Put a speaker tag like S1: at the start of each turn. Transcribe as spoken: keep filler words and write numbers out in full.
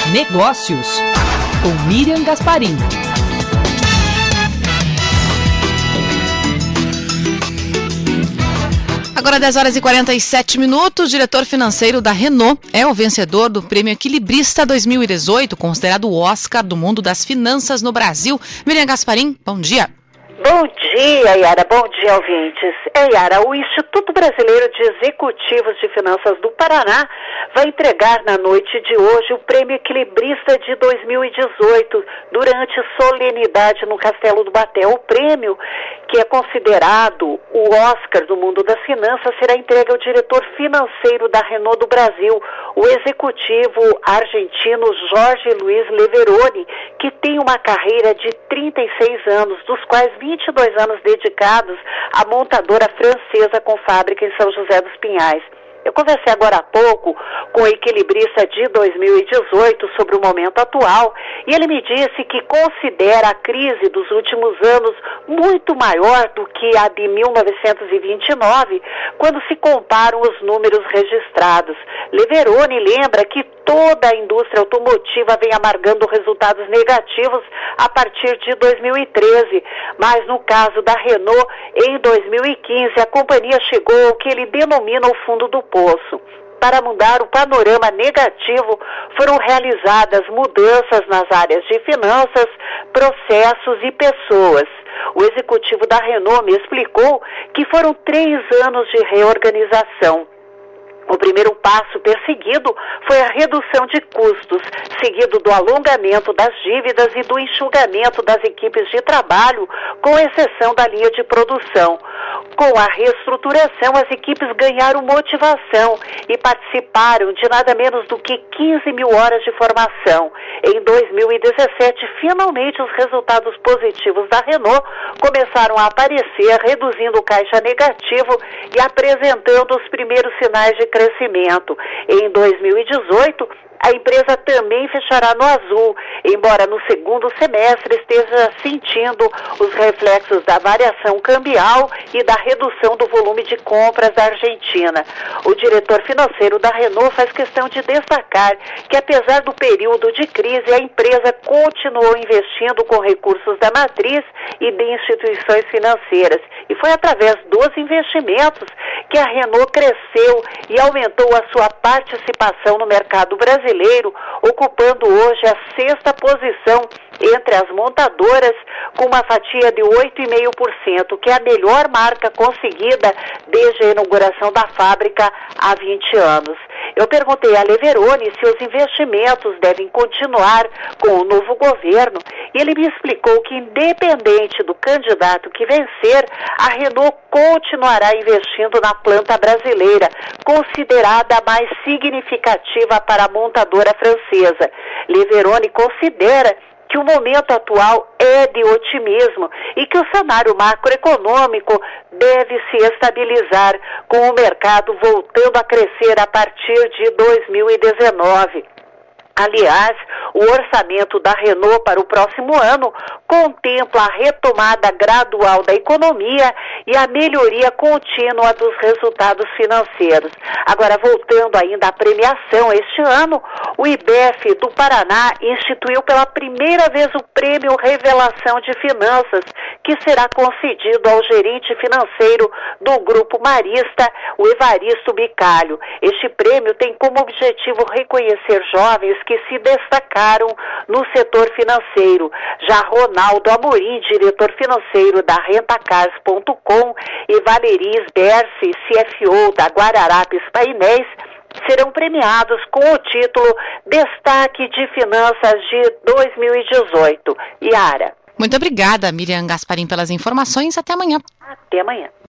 S1: Negócios, com Miriam Gasparim.
S2: Agora dez horas e quarenta e sete minutos, o diretor financeiro da Renault é o vencedor do Prêmio Equilibrista dois mil e dezoito, considerado o Oscar do mundo das finanças no Brasil. Miriam Gasparim, bom dia.
S3: Bom dia, Yara. Bom dia, ouvintes. É, Yara, o Instituto Brasileiro de Executivos de Finanças do Paraná vai entregar na noite de hoje o Prêmio Equilibrista de dois mil e dezoito, durante solenidade no Castelo do Baté. O prêmio, que é considerado o Oscar do mundo das finanças, será entregue ao diretor financeiro da Renault do Brasil, o executivo argentino Jorge Luiz Leveroni, que tem uma carreira de trinta e seis anos, dos quais vinte e dois anos dedicados à montadora francesa com fábrica em São José dos Pinhais. Eu conversei agora há pouco com o equilibrista de dois mil e dezoito sobre o momento atual e ele me disse que considera a crise dos últimos anos muito maior do que a de mil novecentos e vinte e nove, quando se comparam os números registrados. Leveroni lembra que toda a indústria automotiva vem amargando resultados negativos a partir de dois mil e treze, mas no caso da Renault, em dois mil e quinze, a companhia chegou ao que ele denomina o fundo do poço. Para mudar o panorama negativo, foram realizadas mudanças nas áreas de finanças, processos e pessoas. O executivo da Renault me explicou que foram três anos de reorganização. O primeiro passo perseguido foi a redução de custos, seguido do alongamento das dívidas e do enxugamento das equipes de trabalho, com exceção da linha de produção. Com a reestruturação, as equipes ganharam motivação e participaram de nada menos do que quinze mil horas de formação. Em dois mil e dezessete, finalmente os resultados positivos da Renault começaram a aparecer, reduzindo o caixa negativo e apresentando os primeiros sinais de crescimento. Em dois mil e dezoito, a empresa também fechará no azul, embora no segundo semestre esteja sentindo os reflexos da variação cambial e da redução do volume de compras da Argentina. O diretor financeiro da Renault faz questão de destacar que, apesar do período de crise, a empresa continuou investindo com recursos da matriz e de instituições financeiras. E foi através dos investimentos que a Renault cresceu e aumentou a sua participação no mercado brasileiro, ocupando hoje a sexta posição entre as montadoras, com uma fatia de oito vírgula cinco por cento, que é a melhor marca conseguida desde a inauguração da fábrica há vinte anos. Eu perguntei a Leveroni se os investimentos devem continuar com o novo governo e ele me explicou que, independente do candidato que vencer, a Renault continuará investindo na planta brasileira, considerada a mais significativa para a montadora francesa. Leveroni considera que o momento atual é de otimismo e que o cenário macroeconômico deve se estabilizar, com o mercado voltando a crescer a partir de dois mil e dezenove. Aliás, o orçamento da Renault para o próximo ano contempla a retomada gradual da economia e a melhoria contínua dos resultados financeiros. Agora, voltando ainda à premiação, este ano, o I B F do Paraná instituiu pela primeira vez o Prêmio Revelação de Finanças, que será concedido ao gerente financeiro do Grupo Marista, o Evaristo Bicalho. Este prêmio tem como objetivo reconhecer jovens que se destacaram no setor financeiro. Já Ronaldo Amorim, diretor financeiro da Rentacars ponto com, e Valeris Berce, C F O da Guararapes Painéis, serão premiados com o título Destaque de Finanças de dois mil e dezoito. Yara.
S2: Muito obrigada, Miriam Gasparim, pelas informações. Até amanhã.
S3: Até amanhã.